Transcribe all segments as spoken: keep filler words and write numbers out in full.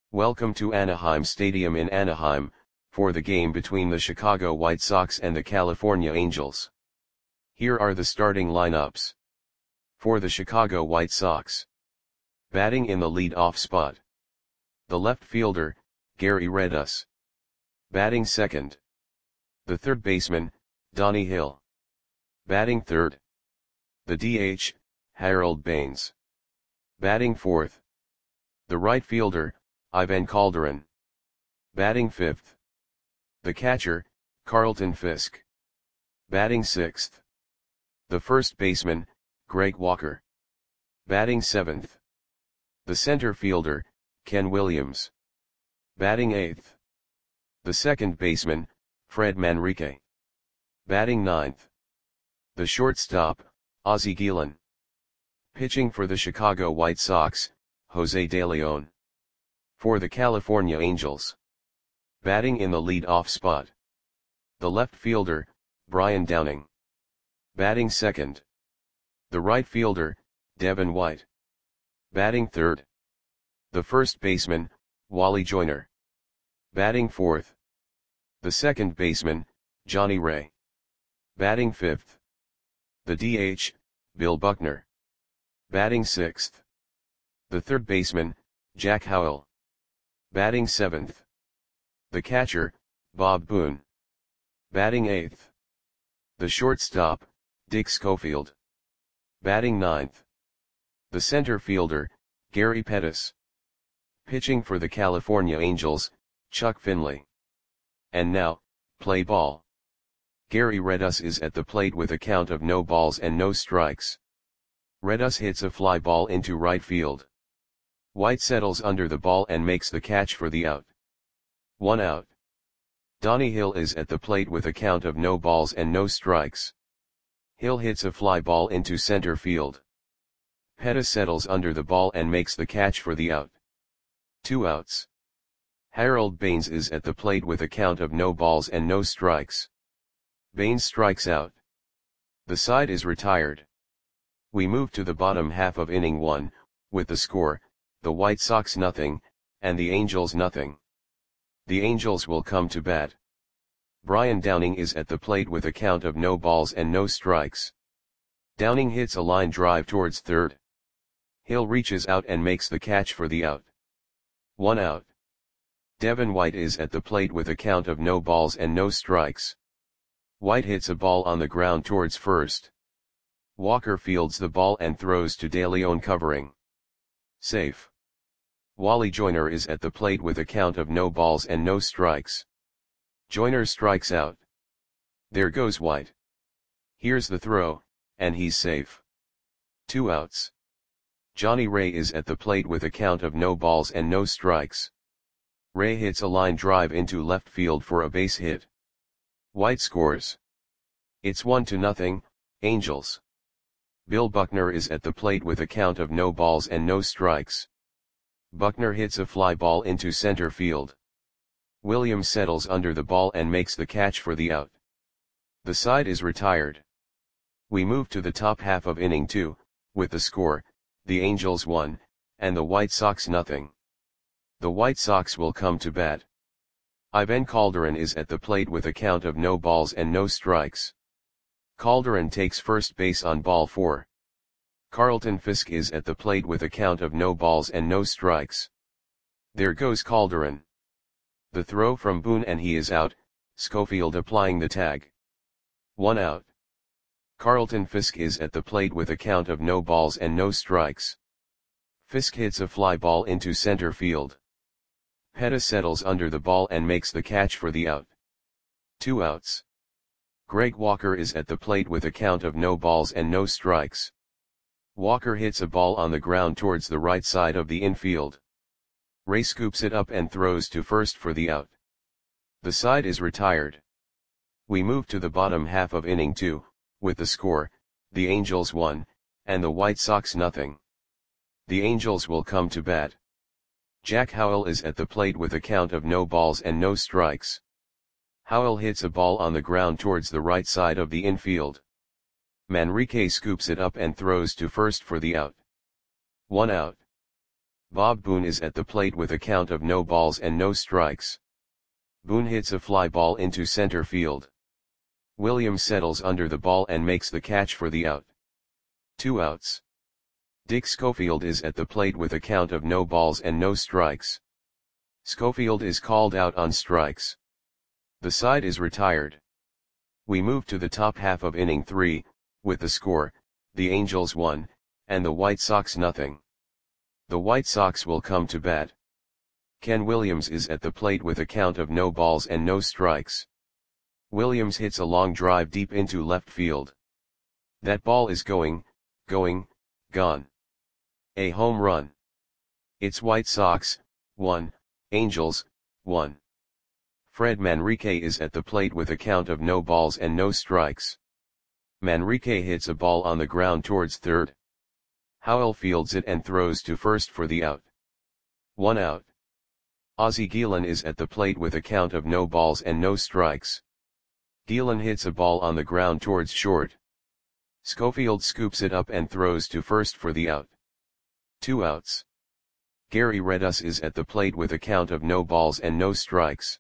Welcome to Anaheim Stadium in Anaheim, for the game between the Chicago White Sox and the California Angels. Here are the starting lineups. For the Chicago White Sox. Batting in the lead-off spot. The left fielder, Gary Redus. Batting second. The third baseman, Donnie Hill. Batting third. The D H, Harold Baines. Batting fourth. The right fielder, Ivan Calderon. Batting fifth. The catcher, Carlton Fisk. Batting sixth. The first baseman, Greg Walker. Batting seventh. The center fielder, Ken Williams. Batting eighth. The second baseman, Fred Manrique. Batting ninth. The shortstop, Ozzie Guillen. Pitching for the Chicago White Sox, Jose De Leon. For the California Angels. Batting in the lead-off spot. The left fielder, Brian Downing. Batting second. The right fielder, Devin White. Batting third. The first baseman, Wally Joyner. Batting fourth. The second baseman, Johnny Ray. Batting fifth. The D H, Bill Buckner. Batting sixth. The third baseman, Jack Howell. Batting seventh. The catcher, Bob Boone. Batting eighth. The shortstop, Dick Schofield. Batting ninth. The center fielder, Gary Pettis. Pitching for the California Angels, Chuck Finley. And now, play ball. Gary Redus is at the plate with a count of no balls and no strikes. Redus hits a fly ball into right field. White settles under the ball and makes the catch for the out. One out. Donnie Hill is at the plate with a count of no balls and no strikes. Hill hits a fly ball into center field. Pettis settles under the ball and makes the catch for the out. Two outs. Harold Baines is at the plate with a count of no balls and no strikes. Baines strikes out. The side is retired. We move to the bottom half of inning one, with the score, the White Sox nothing, and the Angels nothing. The Angels will come to bat. Brian Downing is at the plate with a count of no balls and no strikes. Downing hits a line drive towards third. Hill reaches out and makes the catch for the out. One out. Devin White is at the plate with a count of no balls and no strikes. White hits a ball on the ground towards first. Walker fields the ball and throws to De Leon covering. Safe. Wally Joyner is at the plate with a count of no balls and no strikes. Joyner strikes out. There goes White. Here's the throw, and he's safe. Two outs. Johnny Ray is at the plate with a count of no balls and no strikes. Ray hits a line drive into left field for a base hit. White scores. It's one to nothing, Angels. Bill Buckner is at the plate with a count of no balls and no strikes. Buckner hits a fly ball into center field. Williams settles under the ball and makes the catch for the out. The side is retired. We move to the top half of inning two, with the score, the Angels one, and the White Sox nothing. The White Sox will come to bat. Ivan Calderon is at the plate with a count of no balls and no strikes. Calderon takes first base on ball four. Carlton Fisk is at the plate with a count of no balls and no strikes. There goes Calderon. The throw from Boone and he is out, Schofield applying the tag. One out. Carlton Fisk is at the plate with a count of no balls and no strikes. Fisk hits a fly ball into center field. Pettis settles under the ball and makes the catch for the out. Two outs. Greg Walker is at the plate with a count of no balls and no strikes. Walker hits a ball on the ground towards the right side of the infield. Ray scoops it up and throws to first for the out. The side is retired. We move to the bottom half of inning two, with the score, the Angels one, and the White Sox nothing. The Angels will come to bat. Jack Howell is at the plate with a count of no balls and no strikes. Howell hits a ball on the ground towards the right side of the infield. Manrique scoops it up and throws to first for the out. One out. Bob Boone is at the plate with a count of no balls and no strikes. Boone hits a fly ball into center field. Williams settles under the ball and makes the catch for the out. Two outs. Dick Schofield is at the plate with a count of no balls and no strikes. Schofield is called out on strikes. The side is retired. We move to the top half of inning three, with the score, the Angels one, and the White Sox nothing. The White Sox will come to bat. Ken Williams is at the plate with a count of no balls and no strikes. Williams hits a long drive deep into left field. That ball is going, going, gone. A home run. It's White Sox, one, Angels, one. Fred Manrique is at the plate with a count of no balls and no strikes. Manrique hits a ball on the ground towards third. Howell fields it and throws to first for the out. One out. Ozzie Guillen is at the plate with a count of no balls and no strikes. Guillen hits a ball on the ground towards short. Schofield scoops it up and throws to first for the out. Two outs. Gary Redus is at the plate with a count of no balls and no strikes.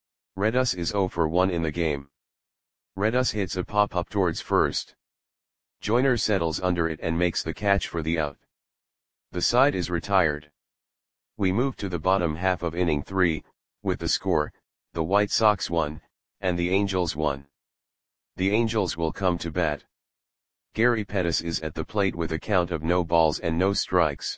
Redus is oh for one in the game. Redus hits a pop-up towards first. Joyner settles under it and makes the catch for the out. The side is retired. We move to the bottom half of inning three, with the score, the White Sox one, and the Angels one. The Angels will come to bat. Gary Pettis is at the plate with a count of no balls and no strikes.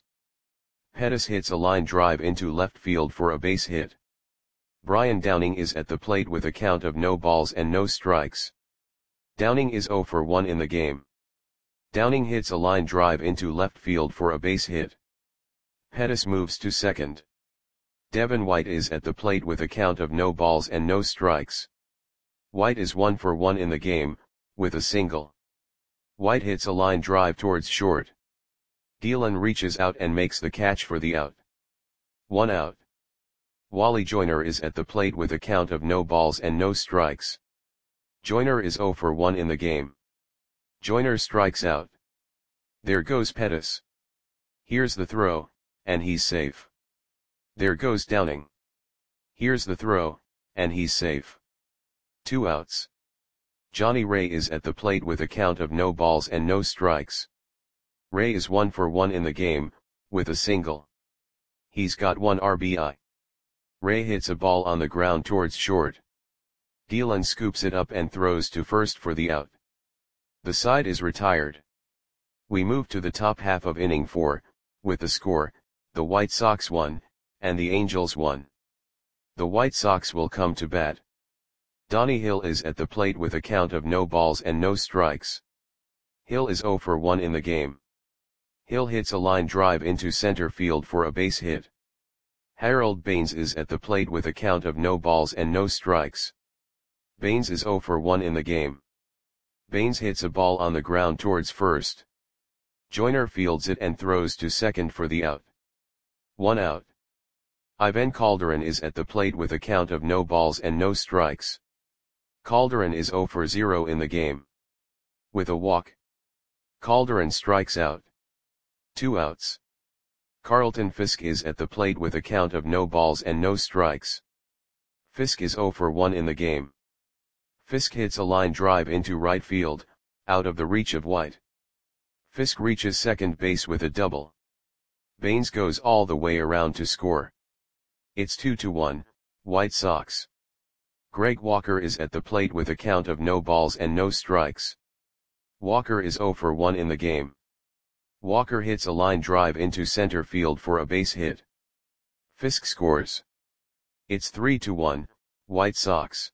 Pettis hits a line drive into left field for a base hit. Brian Downing is at the plate with a count of no balls and no strikes. Downing is oh for one in the game. Downing hits a line drive into left field for a base hit. Pettis moves to second. Devin White is at the plate with a count of no balls and no strikes. White is one for one in the game, with a single. White hits a line drive towards short. Guillen reaches out and makes the catch for the out. One out. Wally Joyner is at the plate with a count of no balls and no strikes. Joyner is oh for one in the game. Joyner strikes out. There goes Pettis. Here's the throw, and he's safe. There goes Downing. Here's the throw, and he's safe. Two outs. Johnny Ray is at the plate with a count of no balls and no strikes. Ray is one for one in the game, with a single. He's got one R B I. Ray hits a ball on the ground towards short. Guillen scoops it up and throws to first for the out. The side is retired. We move to the top half of inning four, with the score, the White Sox one, and the Angels one. The White Sox will come to bat. Donnie Hill is at the plate with a count of no balls and no strikes. Hill is oh for one in the game. Hill hits a line drive into center field for a base hit. Harold Baines is at the plate with a count of no balls and no strikes. Baines is oh for one in the game. Baines hits a ball on the ground towards first. Joyner fields it and throws to second for the out. One out. Ivan Calderon is at the plate with a count of no balls and no strikes. Calderon is oh for zero in the game. With a walk, Calderon strikes out. Two outs. Carlton Fisk is at the plate with a count of no balls and no strikes. Fisk is oh for one in the game. Fisk hits a line drive into right field, out of the reach of White. Fisk reaches second base with a double. Baines goes all the way around to score. It's two to one, White Sox. Greg Walker is at the plate with a count of no balls and no strikes. Walker is oh for one in the game. Walker hits a line drive into center field for a base hit. Fisk scores. It's three to one, White Sox.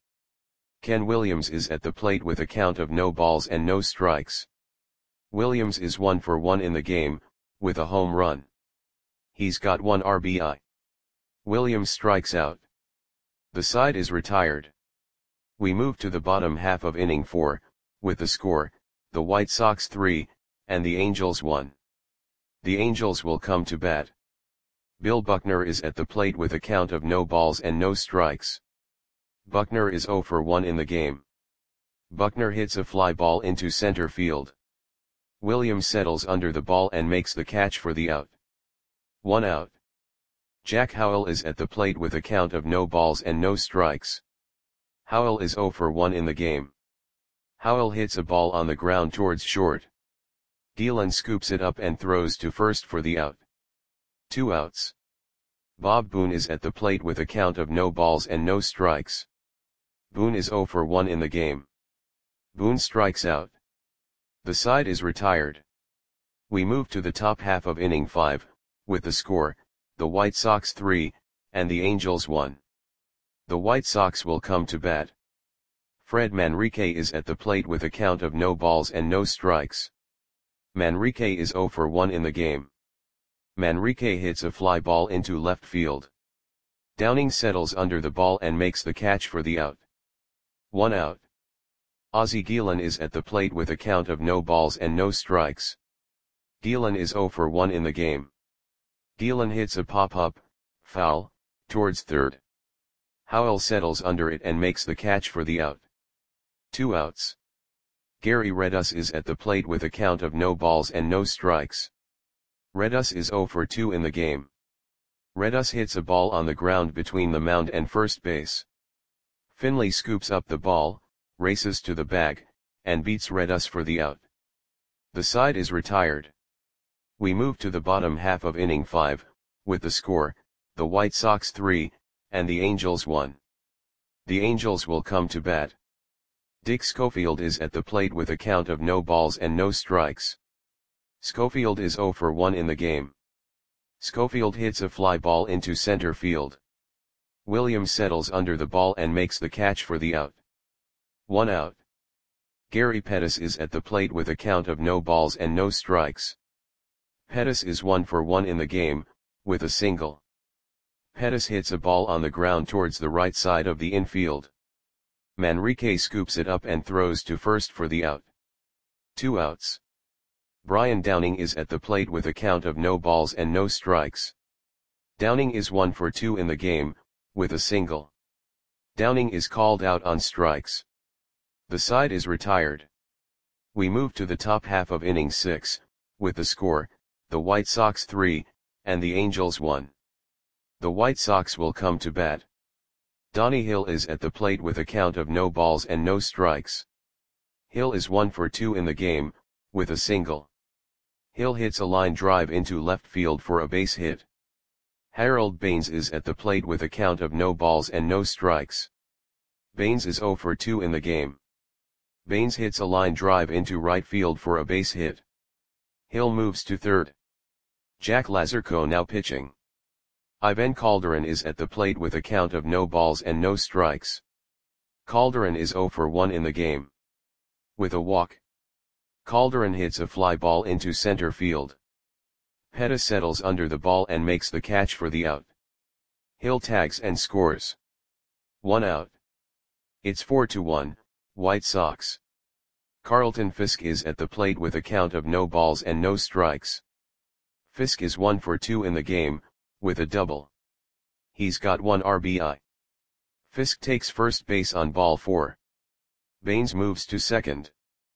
Ken Williams is at the plate with a count of no balls and no strikes. Williams is one for one in the game, with a home run. He's got one R B I. Williams strikes out. The side is retired. We move to the bottom half of inning four, with the score, the White Sox three, and the Angels one. The Angels will come to bat. Bill Buckner is at the plate with a count of no balls and no strikes. Buckner is oh for one in the game. Buckner hits a fly ball into center field. Williams settles under the ball and makes the catch for the out. One out. Jack Howell is at the plate with a count of no balls and no strikes. Howell is zero for one in the game. Howell hits a ball on the ground towards short. Gielan scoops it up and throws to first for the out. Two outs. Bob Boone is at the plate with a count of no balls and no strikes. Boone is zero for one in the game. Boone strikes out. The side is retired. We move to the top half of inning five, with the score, the White Sox three, and the Angels one. The White Sox will come to bat. Fred Manrique is at the plate with a count of no balls and no strikes. Manrique is zero for one in the game. Manrique hits a fly ball into left field. Downing settles under the ball and makes the catch for the out. One out. Ozzie Gielan is at the plate with a count of no balls and no strikes. Gielan is zero for one in the game. Gielan hits a pop-up, foul, towards third. Howell settles under it and makes the catch for the out. Two outs. Gary Redus is at the plate with a count of no balls and no strikes. Redus is zero for two in the game. Redus hits a ball on the ground between the mound and first base. Finley scoops up the ball, races to the bag, and beats Redus for the out. The side is retired. We move to the bottom half of inning five, with the score, the White Sox three, and the Angels one. The Angels will come to bat. Dick Schofield is at the plate with a count of no balls and no strikes. Schofield is zero for one in the game. Schofield hits a fly ball into center field. Williams settles under the ball and makes the catch for the out. One out. Gary Pettis is at the plate with a count of no balls and no strikes. Pettis is one for one in the game, with a single. Pettis hits a ball on the ground towards the right side of the infield. Manrique scoops it up and throws to first for the out. Two outs. Brian Downing is at the plate with a count of no balls and no strikes. Downing is one for two in the game, with a single. Downing is called out on strikes. The side is retired. We move to the top half of inning six, with the score, the White Sox three, and the Angels one. The White Sox will come to bat. Donnie Hill is at the plate with a count of no balls and no strikes. Hill is one for two in the game, with a single. Hill hits a line drive into left field for a base hit. Harold Baines is at the plate with a count of no balls and no strikes. Baines is zero for two in the game. Baines hits a line drive into right field for a base hit. Hill moves to third. Jack Lazarco now pitching. Ivan Calderon is at the plate with a count of no balls and no strikes. Calderon is zero for one in the game. With a walk. Calderon hits a fly ball into center field. Pettis settles under the ball and makes the catch for the out. Hill tags and scores. One out. It's four to one, White Sox. Carlton Fisk is at the plate with a count of no balls and no strikes. Fisk is one for two in the game, with a double. He's got one R B I. Fisk takes first base on ball four. Baines moves to second.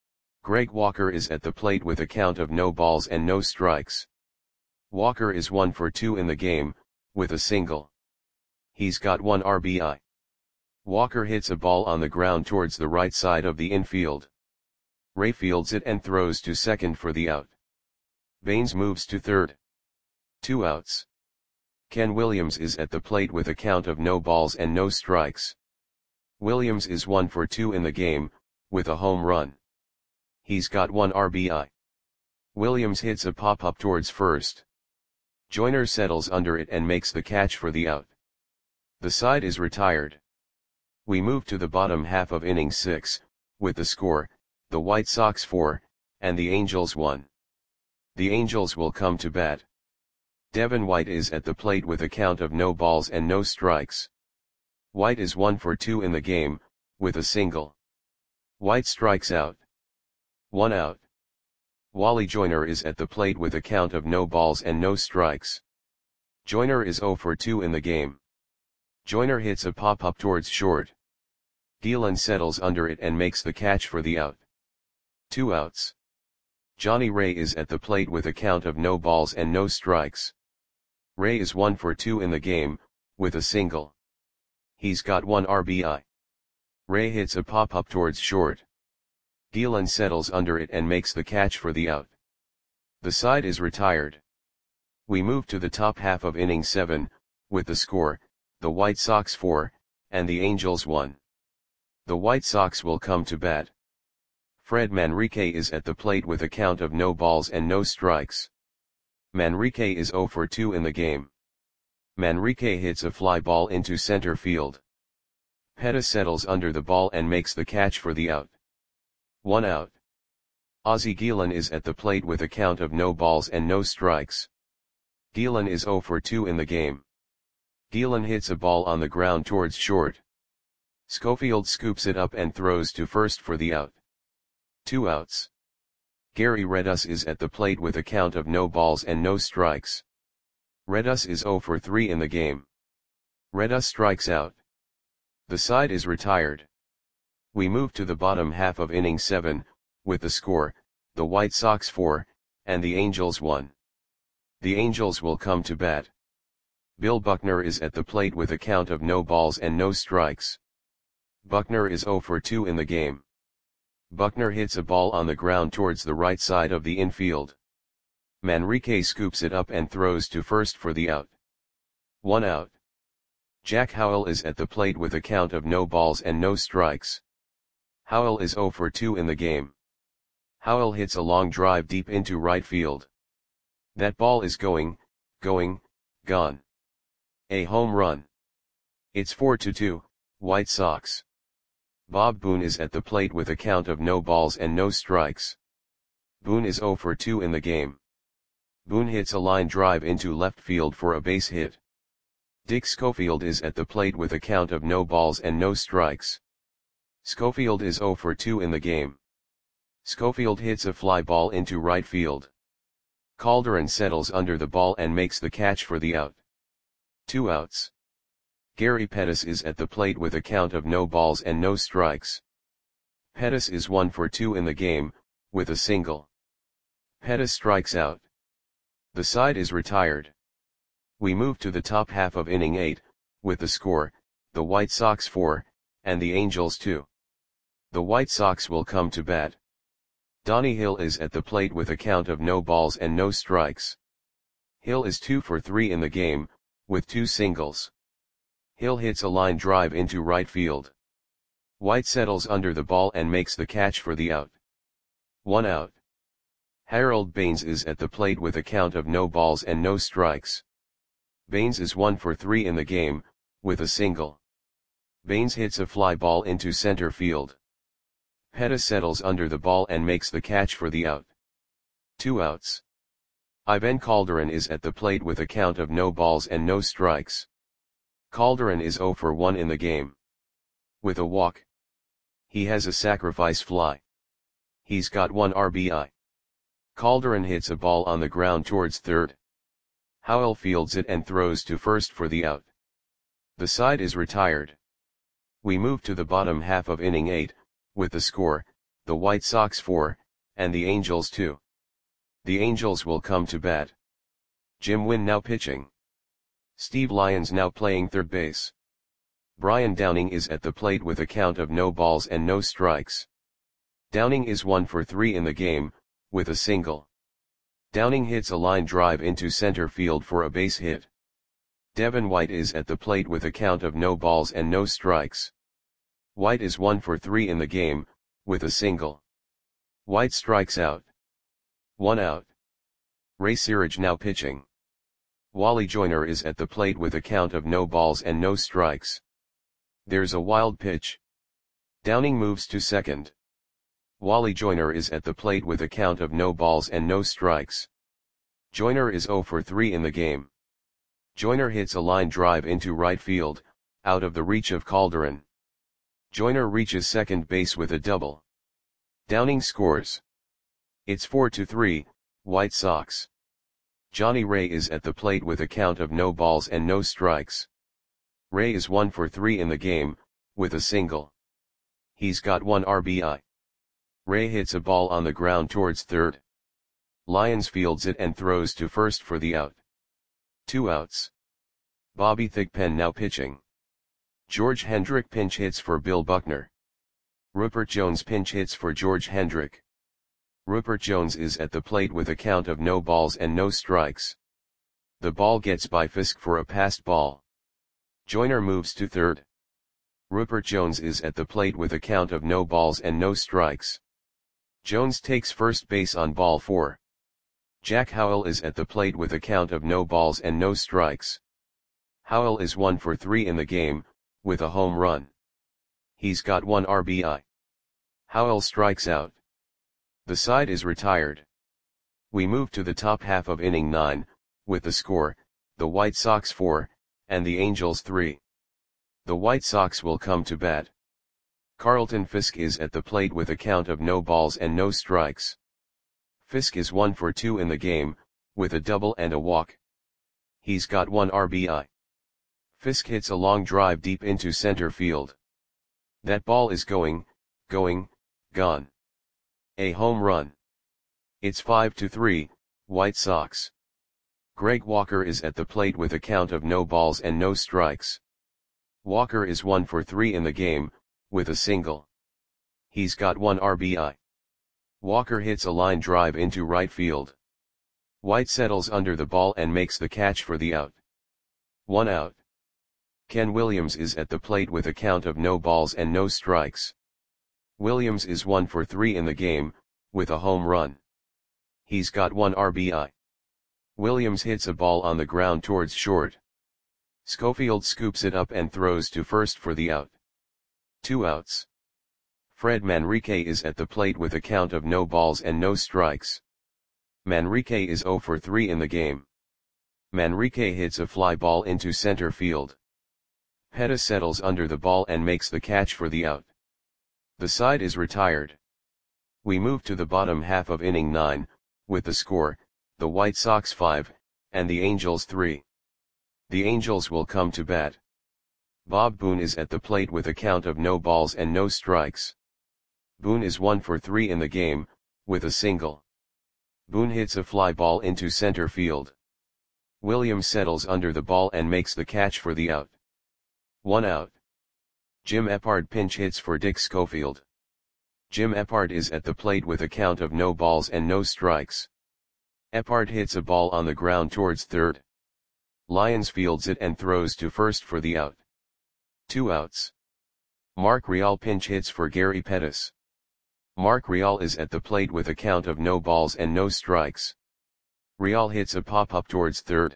Greg Walker is at the plate with a count of no balls and no strikes. Walker is one for two in the game, with a single. He's got one R B I. Walker hits a ball on the ground towards the right side of the infield. Ray fields it and throws to second for the out. Baines moves to third. Two outs. Ken Williams is at the plate with a count of no balls and no strikes. Williams is one for two in the game, with a home run. He's got one R B I. Williams hits a pop-up towards first. Joyner settles under it and makes the catch for the out. The side is retired. We move to the bottom half of inning six, with the score, the White Sox four, and the Angels one. The Angels will come to bat. Devin White is at the plate with a count of no balls and no strikes. White is one for two in the game, with a single. White strikes out. One out. Wally Joyner is at the plate with a count of no balls and no strikes. Joyner is zero for two in the game. Joyner hits a pop-up towards short. Gielan settles under it and makes the catch for the out. Two outs. Johnny Ray is at the plate with a count of no balls and no strikes. Ray is one for two in the game, with a single. He's got one R B I. Ray hits a pop-up towards short. Gielan settles under it and makes the catch for the out. The side is retired. We move to the top half of inning seven, with the score, the White Sox four, and the Angels one. The White Sox will come to bat. Fred Manrique is at the plate with a count of no balls and no strikes. Manrique is zero for two in the game. Manrique hits a fly ball into center field. Pettis settles under the ball and makes the catch for the out. One out. Ozzie Gielan is at the plate with a count of no balls and no strikes. Gielan is zero for two in the game. Gielan hits a ball on the ground towards short. Schofield scoops it up and throws to first for the out. Two outs. Gary Redus is at the plate with a count of no balls and no strikes. Redus is zero for three in the game. Redus strikes out. The side is retired. We move to the bottom half of inning seven, with the score, the White Sox four, and the Angels one. The Angels will come to bat. Bill Buckner is at the plate with a count of no balls and no strikes. Buckner is zero for two in the game. Buckner hits a ball on the ground towards the right side of the infield. Manrique scoops it up and throws to first for the out. One out. Jack Howell is at the plate with a count of no balls and no strikes. Howell is zero for two in the game. Howell hits a long drive deep into right field. That ball is going, going, gone. A home run. It's four to two, White Sox. Bob Boone is at the plate with a count of no balls and no strikes. Boone is zero for two in the game. Boone hits a line drive into left field for a base hit. Dick Schofield is at the plate with a count of no balls and no strikes. Schofield is zero for two in the game. Schofield hits a fly ball into right field. Calderon settles under the ball and makes the catch for the out. Two outs. Gary Pettis is at the plate with a count of no balls and no strikes. Pettis is one for two in the game, with a single. Pettis strikes out. The side is retired. We move to the top half of inning eight, with the score, the White Sox four, and the Angels two. The White Sox will come to bat. Donnie Hill is at the plate with a count of no balls and no strikes. Hill is two for three in the game, with two singles. Hill hits a line drive into right field. White settles under the ball and makes the catch for the out. One out. Harold Baines is at the plate with a count of no balls and no strikes. Baines is one for three in the game, with a single. Baines hits a fly ball into center field. Pettis settles under the ball and makes the catch for the out. Two outs. Ivan Calderon is at the plate with a count of no balls and no strikes. Calderon is zero for one in the game. With a walk. He has a sacrifice fly. He's got one R B I. Calderon hits a ball on the ground towards third. Howell fields it and throws to first for the out. The side is retired. We move to the bottom half of inning eight, with the score, the White Sox four, and the Angels two. The Angels will come to bat. Jim Wynn now pitching. Steve Lyons now playing third base. Brian Downing is at the plate with a count of no balls and no strikes. Downing is one for three in the game, with a single. Downing hits a line drive into center field for a base hit. Devin White is at the plate with a count of no balls and no strikes. White is one for three in the game, with a single. White strikes out. One out. Ray Searage now pitching. Wally Joyner is at the plate with a count of no balls and no strikes. There's a wild pitch. Downing moves to second. Wally Joyner is at the plate with a count of no balls and no strikes. Joyner is zero for three in the game. Joyner hits a line drive into right field, out of the reach of Calderon. Joyner reaches second base with a double. Downing scores. It's four to three, White Sox. Johnny Ray is at the plate with a count of no balls and no strikes. Ray is one for three in the game, with a single. He's got one R B I. Ray hits a ball on the ground towards third. Lyons fields it and throws to first for the out. Two outs. Bobby Thigpen now pitching. George Hendrick pinch hits for Bill Buckner. Rupert Jones pinch hits for George Hendrick. Rupert Jones is at the plate with a count of no balls and no strikes. The ball gets by Fisk for a passed ball. Joyner moves to third. Rupert Jones is at the plate with a count of no balls and no strikes. Jones takes first base on ball four. Jack Howell is at the plate with a count of no balls and no strikes. Howell is one for three in the game, with a home run. He's got one R B I. Howell strikes out. The side is retired. We move to the top half of inning nine, with the score, the White Sox four, and the Angels three. The White Sox will come to bat. Carlton Fisk is at the plate with a count of no balls and no strikes. Fisk is one for two in the game, with a double and a walk. He's got one R B I. Fisk hits a long drive deep into center field. That ball is going, going, gone. A home run. It's five to three, White Sox. Greg Walker is at the plate with a count of no balls and no strikes. Walker is one for three in the game, with a single. He's got one R B I. Walker hits a line drive into right field. White settles under the ball and makes the catch for the out. One out. Ken Williams is at the plate with a count of no balls and no strikes. Williams is one for three in the game, with a home run. He's got one R B I. Williams hits a ball on the ground towards short. Schofield scoops it up and throws to first for the out. Two outs. Fred Manrique is at the plate with a count of no balls and no strikes. Manrique is zero for three in the game. Manrique hits a fly ball into center field. Pettis settles under the ball and makes the catch for the out. The side is retired. We move to the bottom half of inning nine, with the score, the White Sox five, and the Angels three. The Angels will come to bat. Bob Boone is at the plate with a count of no balls and no strikes. Boone is one for three in the game, with a single. Boone hits a fly ball into center field. Williams settles under the ball and makes the catch for the out. One out. Jim Eppard pinch hits for Dick Schofield. Jim Eppard is at the plate with a count of no balls and no strikes. Eppard hits a ball on the ground towards third. Lyons fields it and throws to first for the out. Two outs. Mark Real pinch hits for Gary Pettis. Mark Real is at the plate with a count of no balls and no strikes. Real hits a pop-up towards third.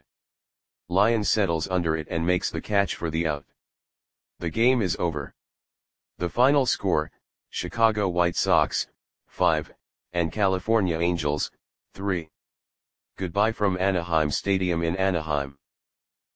Lyons settles under it and makes the catch for the out. The game is over. The final score, Chicago White Sox, five, and California Angels, three. Goodbye from Anaheim Stadium in Anaheim.